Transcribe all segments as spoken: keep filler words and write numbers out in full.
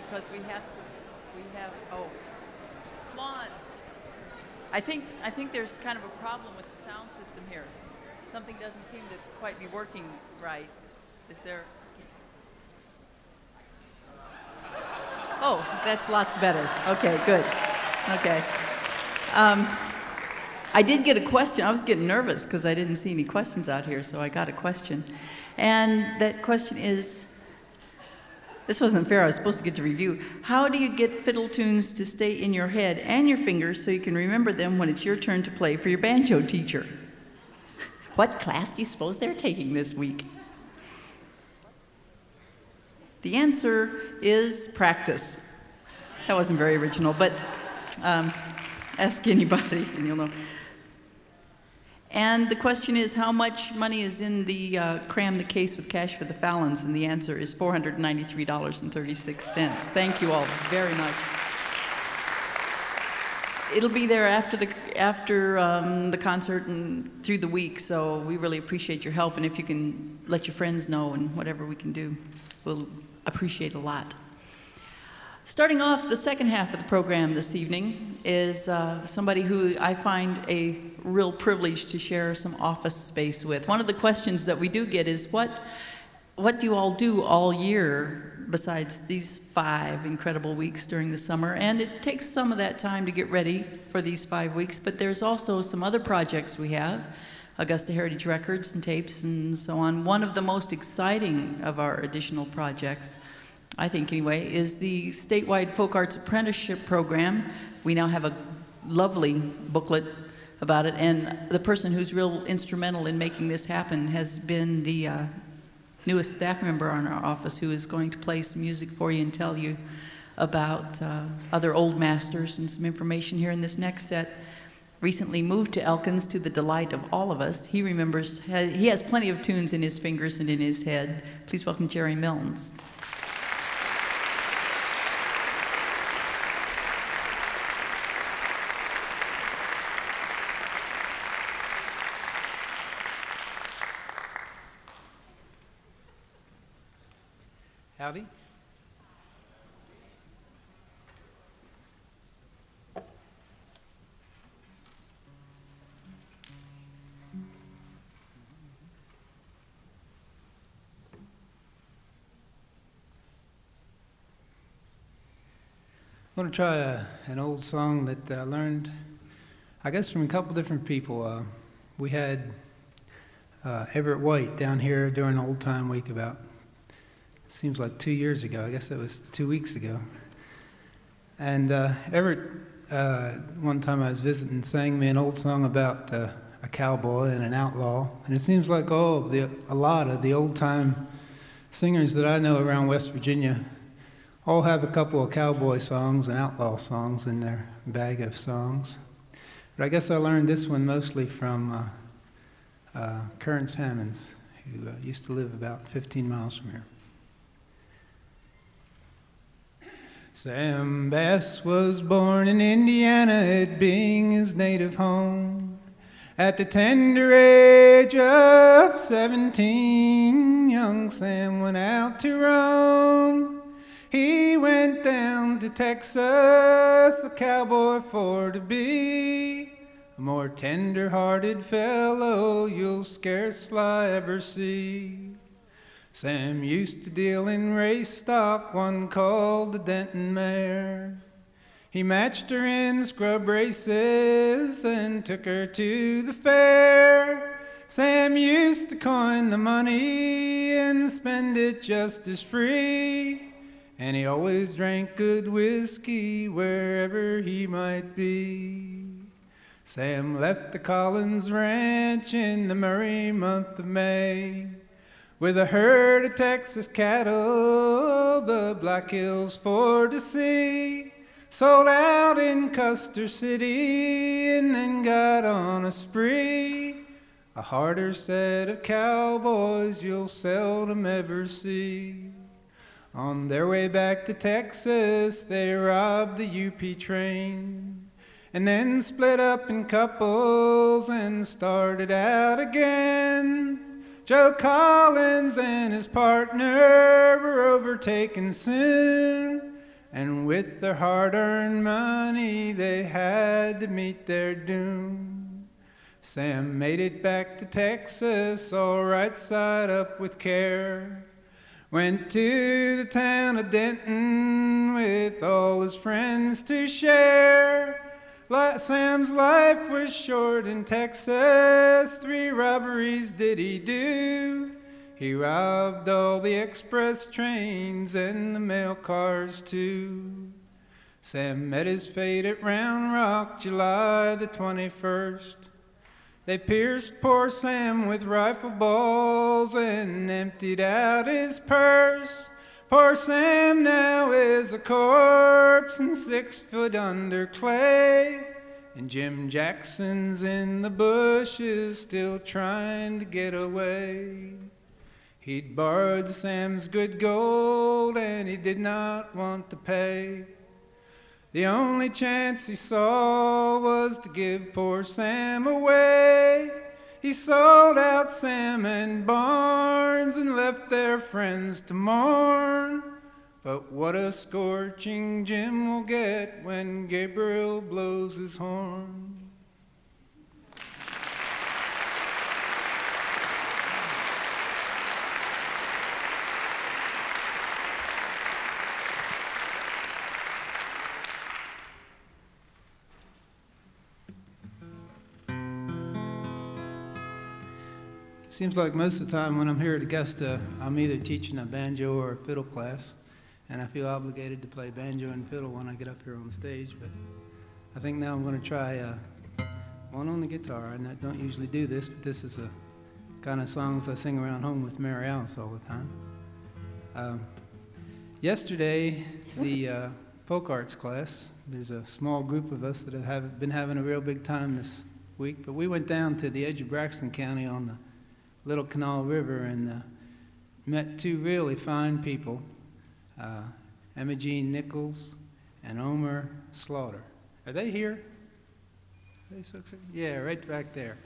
because we have to, we have, oh, come on. I think, I think there's kind of a problem with the sound system here. Something doesn't seem to quite be working right. Is there? Oh, that's lots better. Okay, good. Okay. Um, I did get a question. I was getting nervous because I didn't see any questions out here, so I got a question. And that question is, this wasn't fair, I was supposed to get to review. How do you get fiddle tunes to stay in your head and your fingers so you can remember them when it's your turn to play for your banjo teacher? What class do you suppose they're taking this week? The answer is practice. That wasn't very original, but um, ask anybody and you'll know. And the question is, how much money is in the uh, Cram the Case with Cash for the Fallons? And the answer is four hundred ninety-three dollars and thirty-six cents. Thank you all very much. It'll be there after the after um, the concert and through the week, so we really appreciate your help. And if you can let your friends know and whatever we can do, we'll appreciate a lot. Starting off the second half of the program this evening is uh, somebody who I find a real privilege to share some office space with. One of the questions that we do get is, what, what do you all do all year besides these five incredible weeks during the summer? And it takes some of that time to get ready for these five weeks, but there's also some other projects we have, Augusta Heritage Records and tapes and so on. One of the most exciting of our additional projects, I think anyway, is the statewide Folk Arts Apprenticeship Program. We now have a lovely booklet about it, and the person who's real instrumental in making this happen has been the uh, newest staff member in our office, who is going to play some music for you and tell you about uh, other old masters and some information here in this next set. Recently moved to Elkins, to the delight of all of us. He remembers, he has plenty of tunes in his fingers and in his head. Please welcome Jerry Milnes. Howdy. I'm going to try a, an old song that I learned, I guess, from a couple different people. Uh, we had uh, Everett White down here during Old Time Week about, seems like two years ago. I guess that was two weeks ago. And uh, Everett, uh, one time I was visiting, sang me an old song about uh, a cowboy and an outlaw. And it seems like all of the, a lot of the old-time singers that I know around West Virginia all have a couple of cowboy songs and outlaw songs in their bag of songs. But I guess I learned this one mostly from uh, uh, Kearns Hammonds, who uh, used to live about fifteen miles from here. Sam Bass was born in Indiana, it being his native home. At the tender age of seventeen, young Sam went out to roam. He went down to Texas, a cowboy for to be. A more tender-hearted fellow you'll scarcely ever see. Sam used to deal in race stock, one called the Denton mare. He matched her in scrub races and took her to the fair. Sam used to coin the money and spend it just as free. And he always drank good whiskey wherever he might be. Sam left the Collins Ranch in the merry month of May with a herd of Texas cattle, the Black Hills for to see. Sold out in Custer City and then got on a spree. A harder set of cowboys you'll seldom ever see. On their way back to Texas, they robbed the U P train and then split up in couples and started out again. Joe Collins and his partner were overtaken soon, and with their hard-earned money they had to meet their doom. Sam made it back to Texas, all right side up with care. Went to the town of Denton with all his friends to share. Sam's life was short in Texas, three robberies did he do. He robbed all the express trains and the mail cars too. Sam met his fate at Round Rock, July the twenty-first. They pierced poor Sam with rifle balls and emptied out his purse. Poor Sam now is a corpse and six foot under clay. And Jim Jackson's in the bushes still trying to get away. He'd borrowed Sam's good gold and he did not want to pay. The only chance he saw was to give poor Sam away. He sold out Sam and Barnes and left their friends to mourn. But what a scorching Jim will get when Gabriel blows his horn. Seems like most of the time when I'm here at Augusta, I'm either teaching a banjo or a fiddle class, and I feel obligated to play banjo and fiddle when I get up here on stage, but I think now I'm going to try uh, one on the guitar, and I don't usually do this, but this is the kind of songs I sing around home with Mary Alice all the time. Um, yesterday, the uh, folk arts class, there's a small group of us that have been having a real big time this week, but we went down to the edge of Braxton County on the Little Canal River and uh, met two really fine people, uh, Emma Jean Nichols and Omer Slaughter. Are they here? Are they so excited? Yeah, right back there.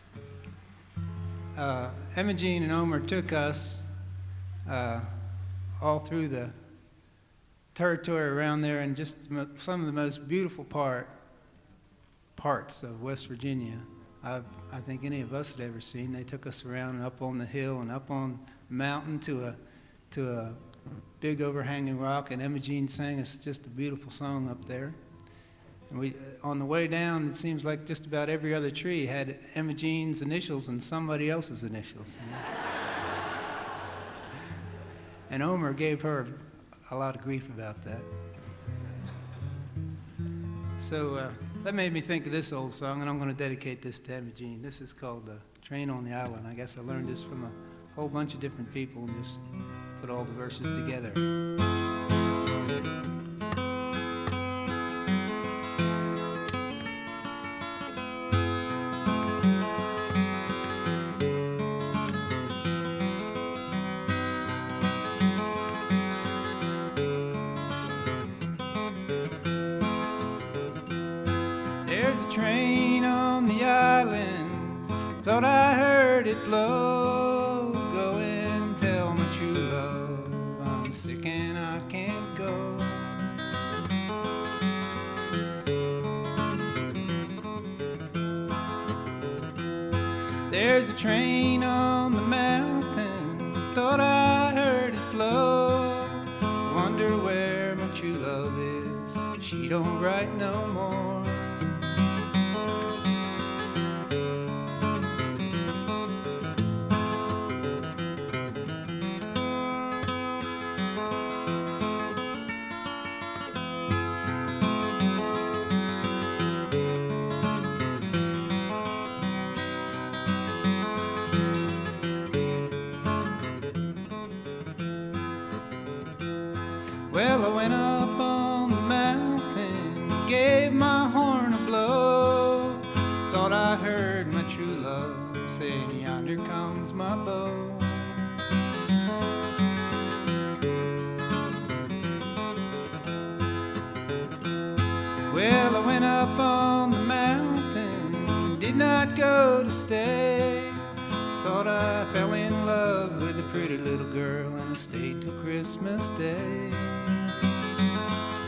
Uh, Emma Jean and Omer took us uh, all through the territory around there and just some of the most beautiful part parts of West Virginia I've, I think any of us had ever seen. They took us around and up on the hill and up on the mountain to a to a big overhanging rock, and Emma Jean sang us just a beautiful song up there. And we, on the way down, it seems like just about every other tree had Emma Jean's initials and somebody else's initials. And Omer gave her a lot of grief about that. So uh, that made me think of this old song, and I'm going to dedicate this to Emma Jean. This is called uh, Train on the Island. I guess I learned this from a whole bunch of different people and just put all the verses together. There's a train on the island, thought I heard it blow. Go and tell my true love I'm sick and I can't go. There's a train on the mountain, thought I heard it blow. Wonder where my true love is, she don't write no more. Well, I went up on the mountain, gave my horn a blow. Thought I heard my true love saying, yonder comes my bow. Well, I went up on the mountain, did not go to stay. Thought I fell in love with a pretty little girl and I stayed till Christmas Day.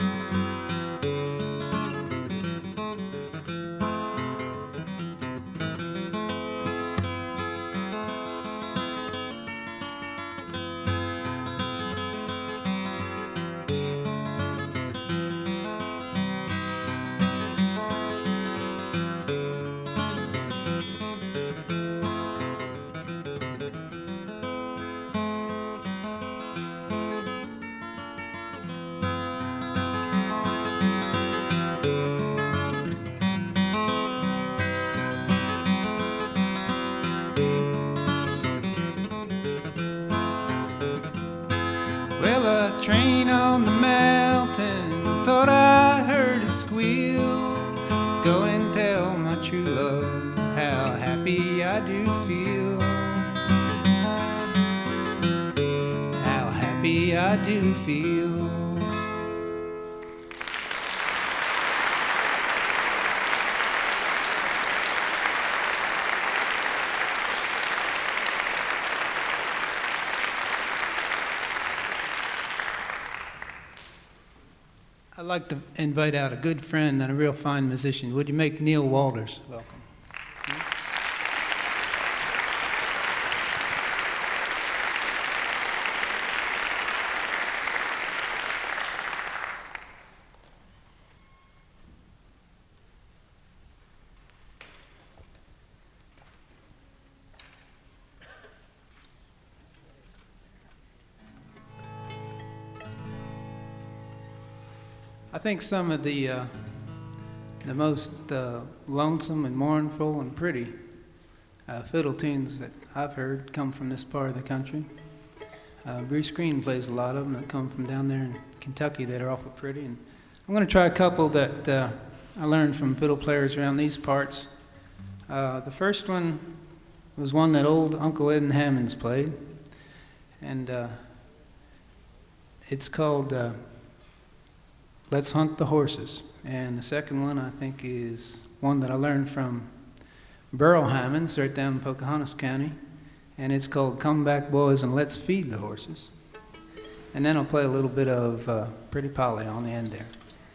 go and tell my true love how happy I do feel. How happy I do feel. I'd like to invite out a good friend and a real fine musician. Would you make Neil Walters welcome? I think some of the uh, the most uh, lonesome and mournful and pretty uh, fiddle tunes that I've heard come from this part of the country. Uh, Bruce Green plays a lot of them that come from down there in Kentucky that are awful pretty. And I'm going to try a couple that uh, I learned from fiddle players around these parts. Uh, the first one was one that old Uncle Ed and Hammonds played, and uh, it's called Uh, Let's Hunt the Horses. And the second one I think is one that I learned from Burl Hammonds right down in Pocahontas County, and it's called Come Back Boys and Let's Feed the Horses. And then I'll play a little bit of uh, Pretty Polly on the end there.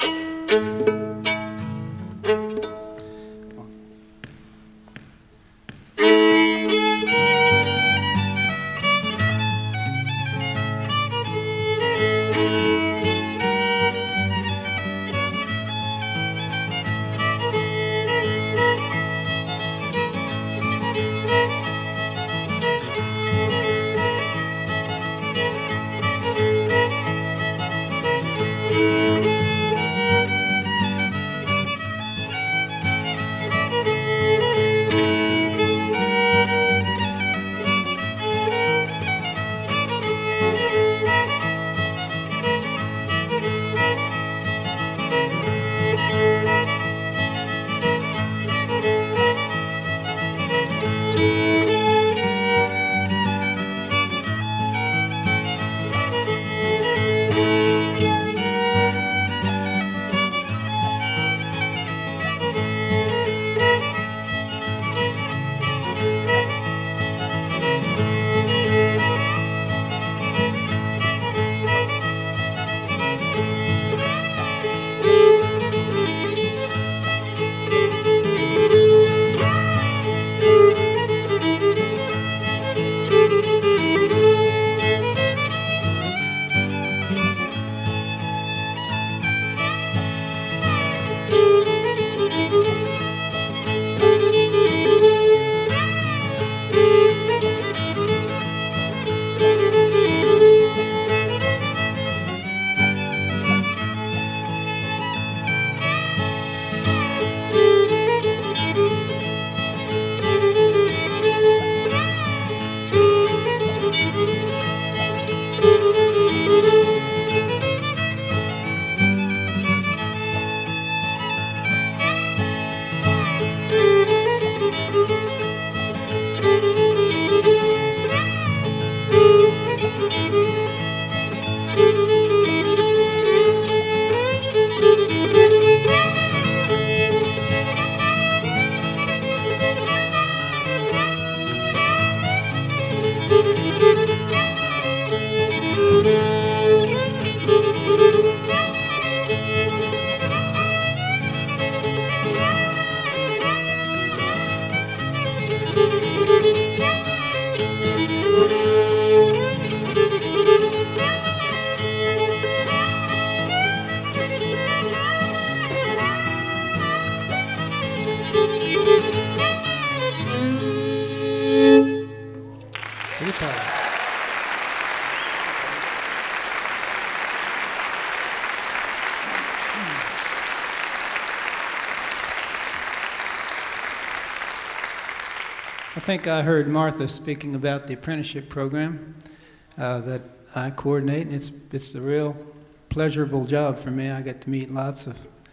I think I heard Martha speaking about the apprenticeship program uh, that I coordinate, and it's it's a real pleasurable job for me. I get to meet lots of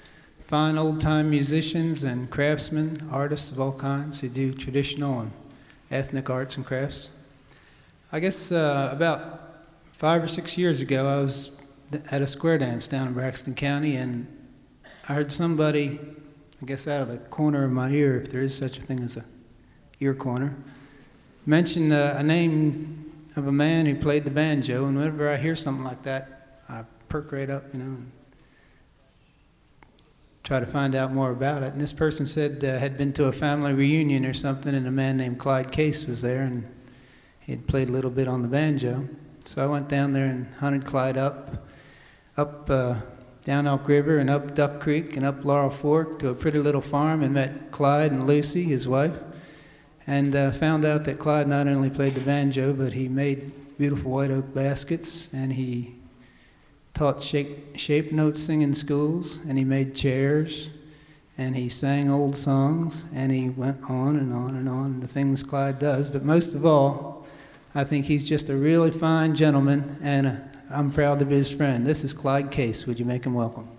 fine old-time musicians and craftsmen, artists of all kinds who do traditional and ethnic arts and crafts. I guess uh, about five or six years ago, I was at a square dance down in Braxton County, and I heard somebody, I guess out of the corner of my ear, if there is such a thing as a ear corner, mention uh, a name of a man who played the banjo, and whenever I hear something like that, I perk right up, you know, and try to find out more about it. And this person said uh, had been to a family reunion or something, and a man named Clyde Case was there, and he had played a little bit on the banjo. So I went down there and hunted Clyde up, up uh, down Elk River and up Duck Creek and up Laurel Fork to a pretty little farm, and met Clyde and Lucy, his wife, and uh, found out that Clyde not only played the banjo, but he made beautiful white oak baskets, and he taught shape, shape note singing schools, and he made chairs, and he sang old songs, and he went on and on and on, the things Clyde does. But most of all, I think he's just a really fine gentleman, and uh, I'm proud to be his friend. This is Clyde Case. Would you make him welcome?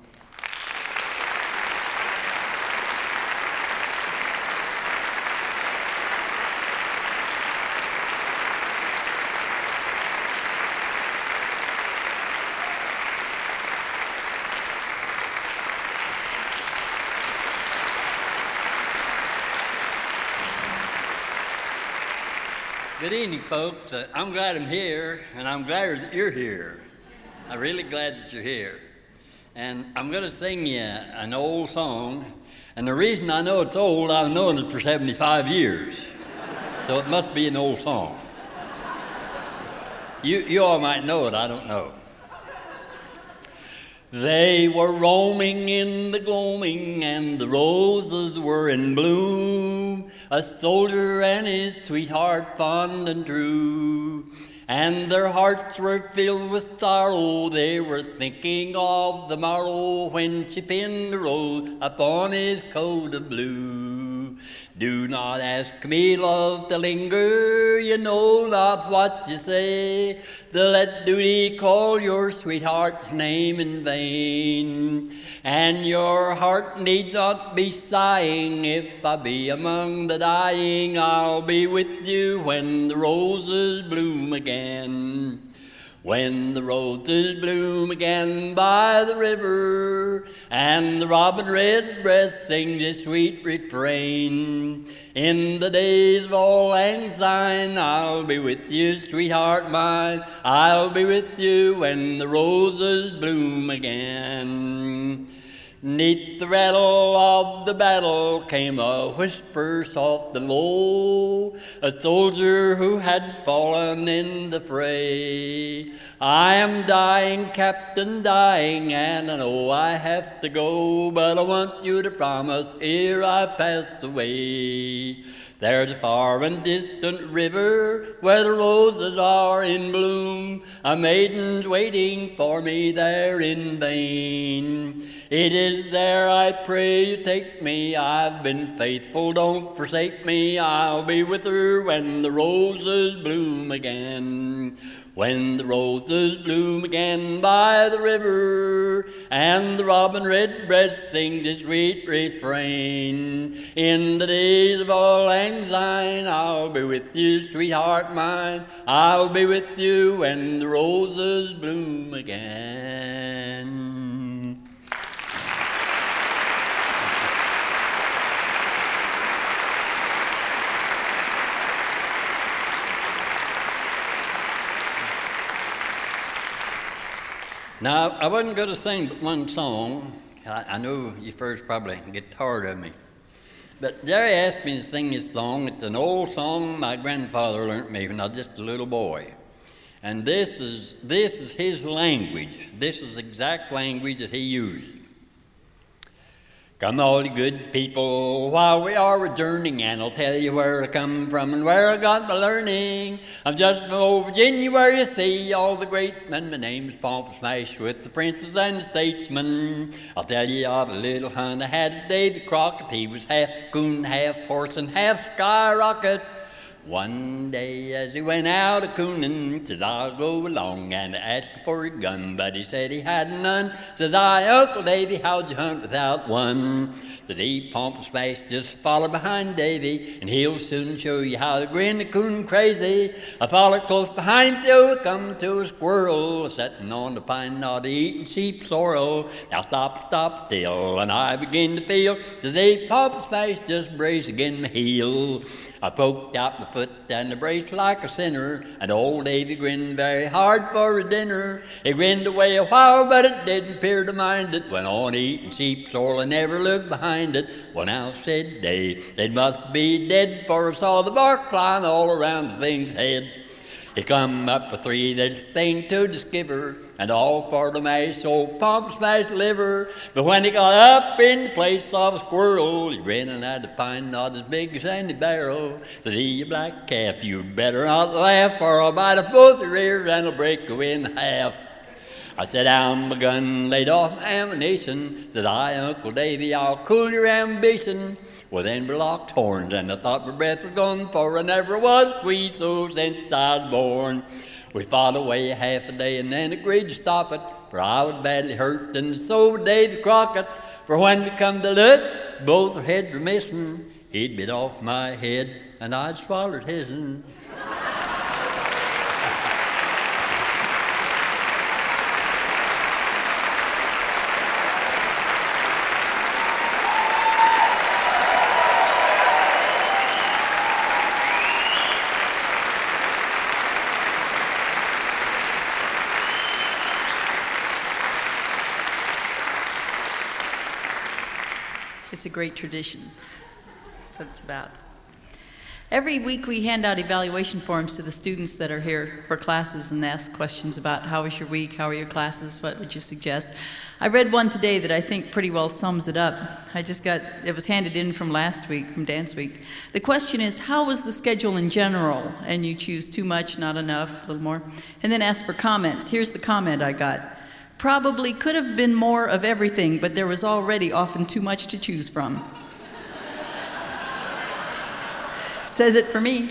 Good evening, folks. Uh, I'm glad I'm here, and I'm glad that you're here. I'm really glad that you're here. And I'm going to sing you an old song, and the reason I know it's old, I've known it for seventy-five years. So it must be an old song. You, you all might know it, I don't know. They were roaming in the gloaming, and the roses were in bloom, a soldier and his sweetheart fond and true. And their hearts were filled with sorrow, they were thinking of the morrow when she pinned a rose upon his coat of blue. Do not ask me, love, to linger, you know not what you say, to let duty call your sweetheart's name in vain. And your heart need not be sighing, if I be among the dying, I'll be with you when the roses bloom again. When the roses bloom again by the river, and the robin redbreast sings his sweet refrain, in the days of auld lang syne, I'll be with you, sweetheart mine, I'll be with you when the roses bloom again. 'Neath the rattle of the battle came a whisper soft and low, a soldier who had fallen in the fray. I am dying, Captain, dying, and I know I have to go, but I want you to promise ere I pass away. There's a far and distant river where the roses are in bloom, a maiden's waiting for me there in vain. It is there I pray you take me, I've been faithful, don't forsake me, I'll be with her when the roses bloom again. When the roses bloom again by the river, and the robin redbreast sings his sweet refrain, in the days of auld lang syne, I'll be with you, sweetheart mine, I'll be with you when the roses bloom again. Now, I wasn't going to sing but one song. I, I know you first probably get tired of me. But Jerry asked me to sing this song. It's an old song my grandfather learned me when I was just a little boy. And this is, this is his language. This is the exact language that he used. Come all you good people, while we are returning, and I'll tell you where I come from and where I got my learning. I'm just from old Virginia, where you see all the great men. My name's Pomp Smash with the princes and the statesmen. I'll tell you of a little hunt I had at Davy Crockett. He was half coon, half horse, and half skyrocket. One day as he went out a-coonin', says, I'll go along and ask for a gun. But he said he had none. Says I, Uncle Davy, how'd you hunt without one? Said he, Pompous Face, just follow behind Davy, and he'll soon show you how to grin the coon crazy. I followed close behind him till I come to a squirrel, setting on the pine knot eating sheep sorrel. Now stop, stop, till, and I begin to feel, says he, Pompous Face, just brace again my heel. I poked out my foot and I braced like a sinner, and old Davy grinned very hard for a dinner. He grinned away a while, but it didn't appear to mind it. Went on eating sheep sorrel and never looked behind it. Well, now, said Dave, they must be dead, for I saw the bark flying all around the thing's head. He come up with three, there's a thing to discover, and all for the mash old Pompous Face liver. But when he got up in the place of a squirrel, he grinning at the pine knot as big as any barrel. Said he, you black calf, you better not laugh, or I'll bite off both your ears and I'll break you in half. I set down my gun, laid off my ammunition. Said I, Uncle Davy, I'll cool your ambition. Well, then we locked horns, and I thought my breath was gone, for I never was squeezed so since I was born. We fought away half a day and then agreed to stop it, for I was badly hurt, and so was Davy Crockett. For when we come to look, both our heads were missing. He'd bit off my head, and I'd swallowed his'n. It's a great tradition. That's what it's about. Every week we hand out evaluation forms to the students that are here for classes and ask questions about how was your week, how are your classes, what would you suggest. I read one today that I think pretty well sums it up. I just got, it was handed in from last week, from Dance Week. The question is, how was the schedule in general? And you choose too much, not enough, a little more. And then ask for comments. Here's the comment I got. Probably could have been more of everything, but there was already often too much to choose from. Says it for me.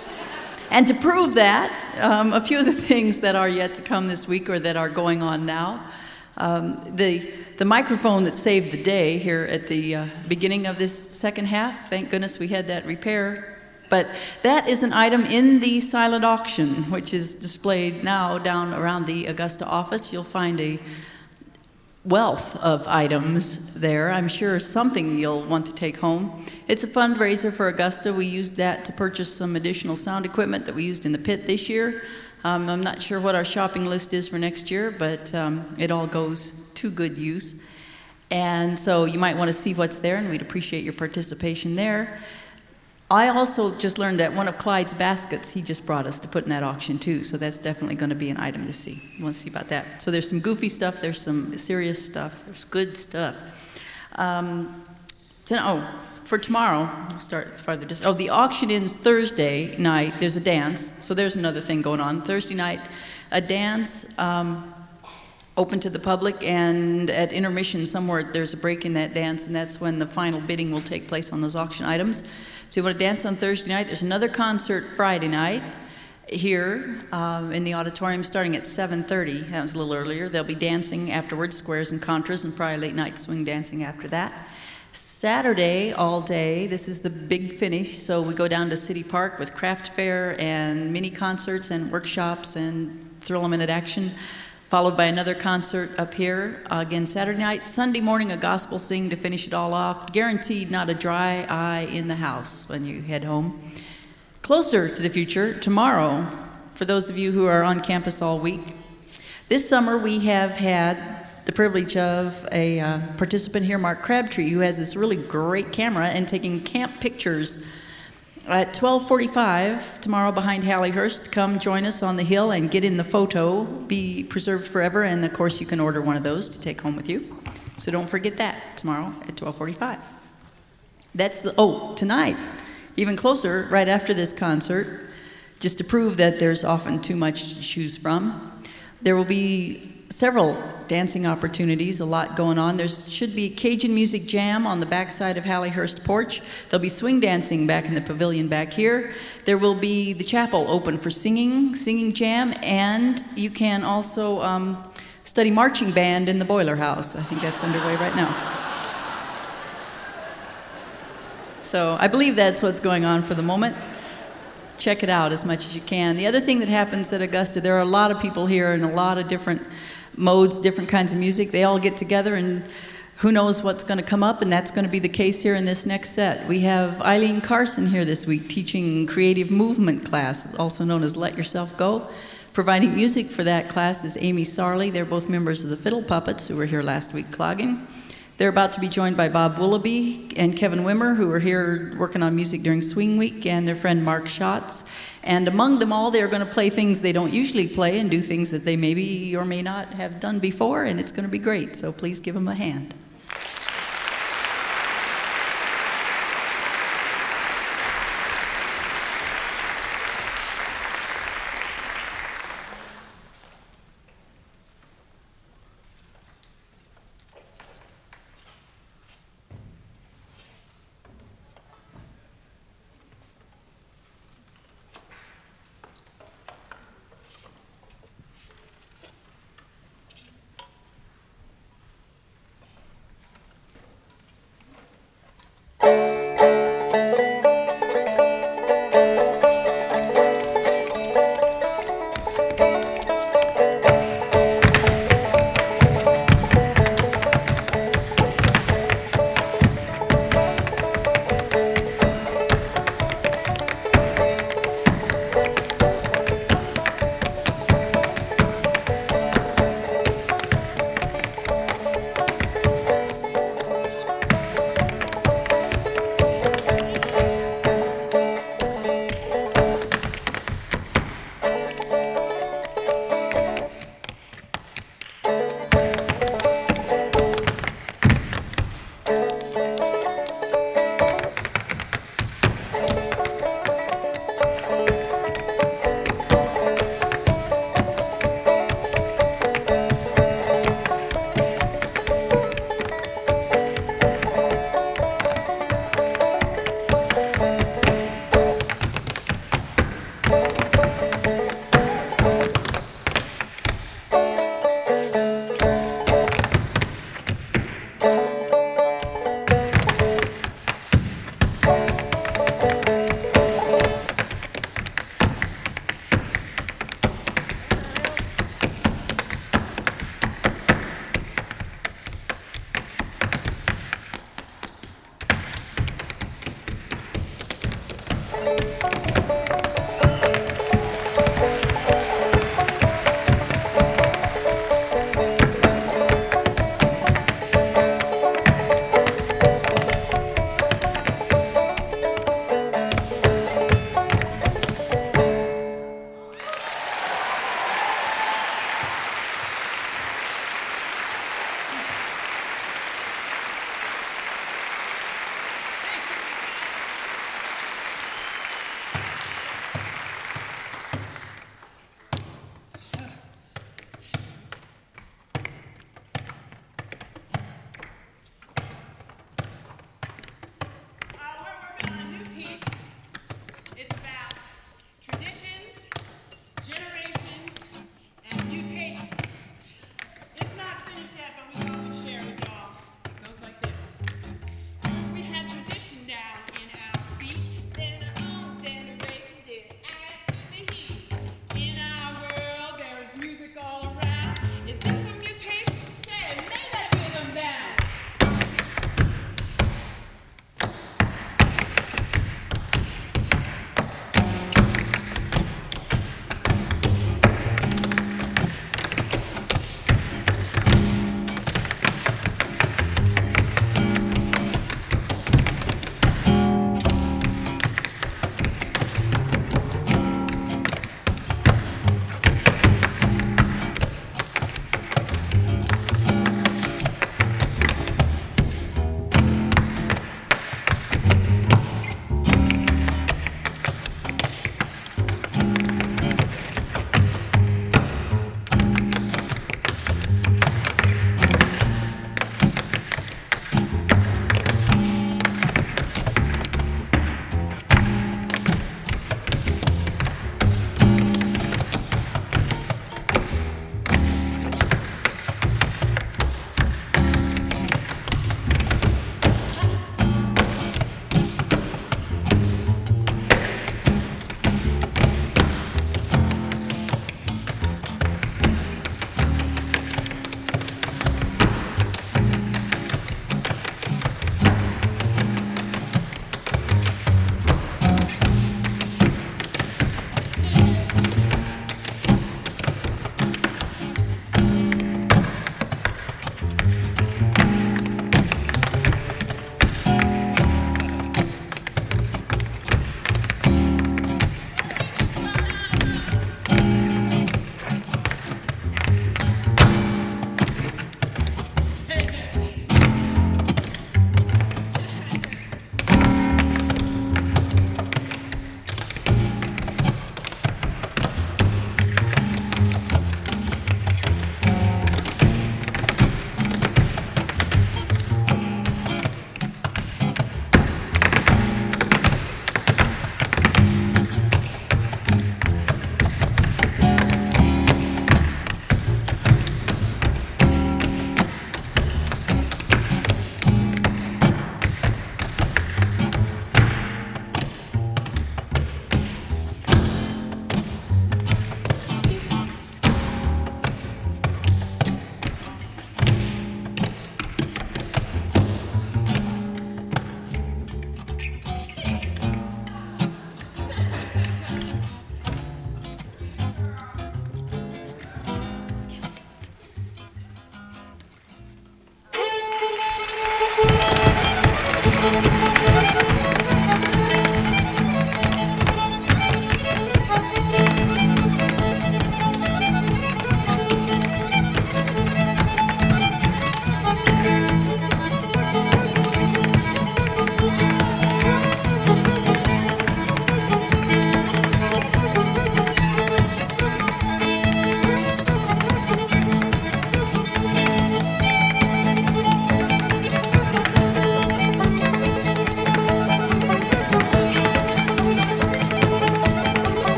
And to prove that, um, a few of the things that are yet to come this week or that are going on now. Um, the, the microphone that saved the day here at the uh, beginning of this second half, thank goodness we had that repair. But that is an item in the silent auction, which is displayed now down around the Augusta office. You'll find a wealth of items there. I'm sure something you'll want to take home. It's a fundraiser for Augusta. We used that to purchase some additional sound equipment that we used in the pit this year. Um, I'm not sure what our shopping list is for next year, but um, it all goes to good use. And so you might want to see what's there, and we'd appreciate your participation there. I also just learned that one of Clyde's baskets he just brought us to put in that auction too, so that's definitely going to be an item to see. You want to see about that. So there's some goofy stuff, there's some serious stuff, there's good stuff. Um, so, oh, for tomorrow, we'll start farther distance. Oh, the auction ends Thursday night. There's a dance, so there's another thing going on. Thursday night, a dance um, open to the public, and at intermission somewhere there's a break in that dance, and that's when the final bidding will take place on those auction items. So you want to dance on Thursday night. There's another concert Friday night here um, in the auditorium starting at seven thirty. That was a little earlier. They'll be dancing afterwards, squares and contras, and probably late night swing dancing after that. Saturday all day, this is the big finish, so we go down to City Park with craft fair and mini concerts and workshops and Thrill a Minute action, followed by another concert up here uh, again Saturday night. Sunday morning, a gospel sing to finish it all off. Guaranteed not a dry eye in the house when you head home. Closer to the future, tomorrow, for those of you who are on campus all week, this summer we have had the privilege of a uh, participant here, Mark Crabtree, who has this really great camera and taking camp pictures. At twelve forty-five tomorrow behind Halliehurst, come join us on the hill and get in the photo, be preserved forever, and of course you can order one of those to take home with you. So don't forget that tomorrow at twelve forty-five. That's the, oh, tonight, even closer, right after this concert, just to prove that there's often too much to choose from, there will be several dancing opportunities, a lot going on. There should be a Cajun music jam on the backside of Halliehurst porch. There'll be swing dancing back in the pavilion back here. There will be the chapel open for singing, singing jam, and you can also um, study marching band in the boiler house. I think that's underway right now. So I believe that's what's going on for the moment. Check it out as much as you can. The other thing that happens at Augusta, there are a lot of people here and a lot of different modes, different kinds of music. They all get together, and who knows what's going to come up, and that's going to be the case here in this next set. We have Eileen Carson here this week teaching creative movement class, also known as Let Yourself Go. Providing music for that class is Amy Sarley. They're both members of the Fiddle Puppets who were here last week clogging. They're about to be joined by Bob Willoughby and Kevin Wimmer, who are here working on music during Swing Week, and their friend Mark Schatz. And among them all, they're going to play things they don't usually play and do things that they maybe or may not have done before, and it's going to be great. So please give them a hand.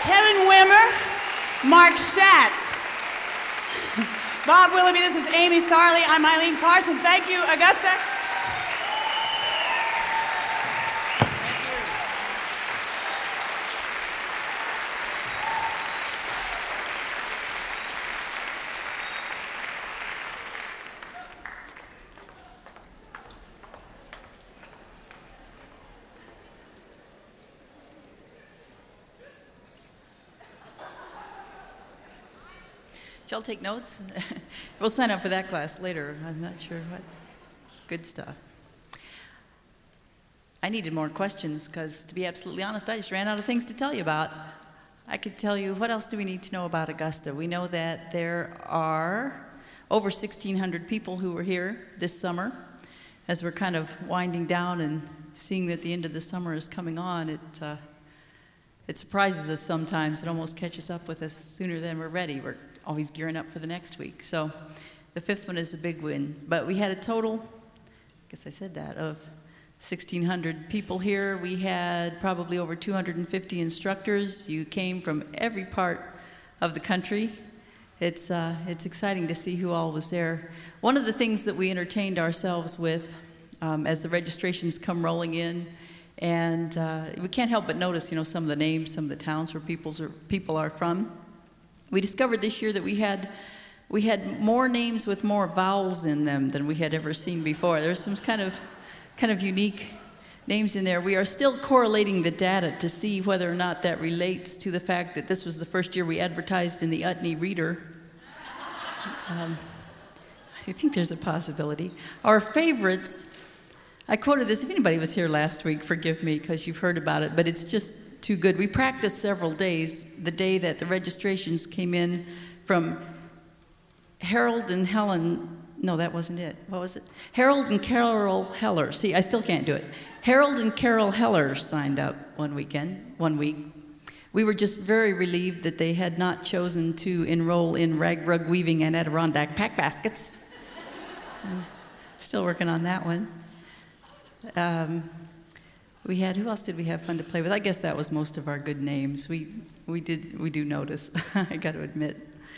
Kevin Wimmer, Mark Schatz, Bob Willoughby, this is Amy Sarley, I'm Eileen Carson. Thank you, Augusta. Y'all take notes? We'll sign up for that class later. I'm not sure what. Good stuff. I needed more questions because, to be absolutely honest, I just ran out of things to tell you about. I could tell you, what else do we need to know about Augusta? We know that there are over sixteen hundred people who were here this summer. As we're kind of winding down and seeing that the end of the summer is coming on, it, uh, it surprises us sometimes. It almost catches up with us sooner than we're ready. We're always gearing up for the next week. So the fifth one is a big win. But we had a total, I guess I said that, of sixteen hundred people here. We had probably over two hundred fifty instructors. You came from every part of the country. It's, uh, it's exciting to see who all was there. One of the things that we entertained ourselves with um, as the registrations come rolling in, and uh, we can't help but notice, you know, some of the names, some of the towns where people's are, people are from. We discovered this year that we had we had more names with more vowels in them than we had ever seen before. There's some kind of kind of unique names in there. We are still correlating the data to see whether or not that relates to the fact that this was the first year we advertised in the Utne Reader. Um, I think there's a possibility. Our favorites, I quoted this, if anybody was here last week, forgive me because you've heard about it, but it's just too good. We practiced several days. The day that the registrations came in from Harold and Helen, no, that wasn't it. What was it? Harold and Carol Heller. See, I still can't do it. Harold and Carol Heller signed up one weekend, one week. We were just very relieved that they had not chosen to enroll in rag rug weaving and Adirondack pack baskets. Still working on that one. Um, we had, who else did we have fun to play with? I guess that was most of our good names. We we did we do notice, I got to admit.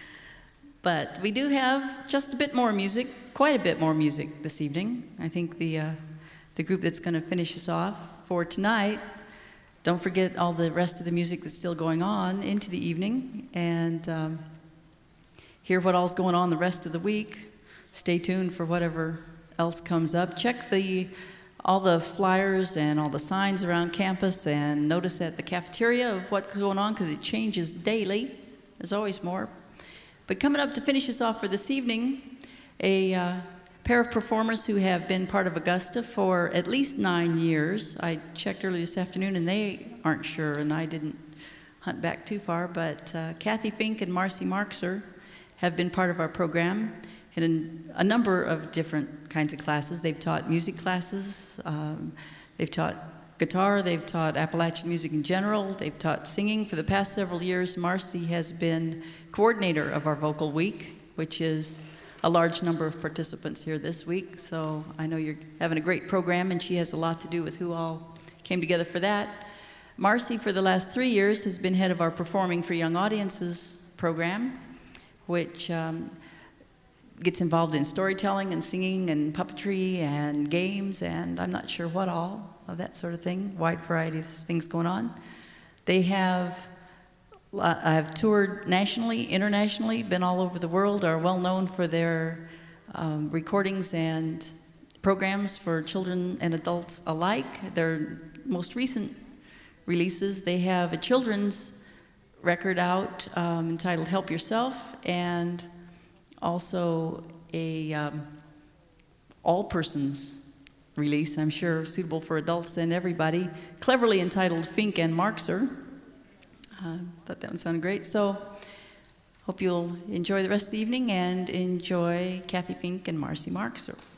But we do have just a bit more music, quite a bit more music this evening. I think the uh, the group that's going to finish us off for tonight. Don't forget all the rest of the music that's still going on into the evening, and um, hear what all's going on the rest of the week. Stay tuned for whatever else comes up. Check the all the flyers and all the signs around campus, and notice at the cafeteria of what's going on, because it changes daily. There's always more. But coming up to finish us off for this evening, a uh, pair of performers who have been part of Augusta for at least nine years. I checked earlier this afternoon, and they aren't sure, and I didn't hunt back too far, but uh, Kathy Fink and Marcy Markser have been part of our program in a number of different kinds of classes. They've taught music classes, um, they've taught guitar, they've taught Appalachian music in general, they've taught singing. For the past several years, Marcy has been coordinator of our Vocal Week, which is a large number of participants here this week. So I know you're having a great program, and she has a lot to do with who all came together for that. Marcy, for the last three years, has been head of our Performing for Young Audiences program, which um, gets involved in storytelling and singing and puppetry and games and I'm not sure what all of that sort of thing, wide variety of things going on. They have, uh, have toured nationally, internationally, been all over the world, are well known for their um, recordings and programs for children and adults alike. Their most recent releases, they have a children's record out um, entitled Help Yourself, and also a um, all-persons release, I'm sure, suitable for adults and everybody, cleverly entitled Fink and Markser. Uh, thought that one sounded great. So hope you'll enjoy the rest of the evening and enjoy Kathy Fink and Marcy Markser.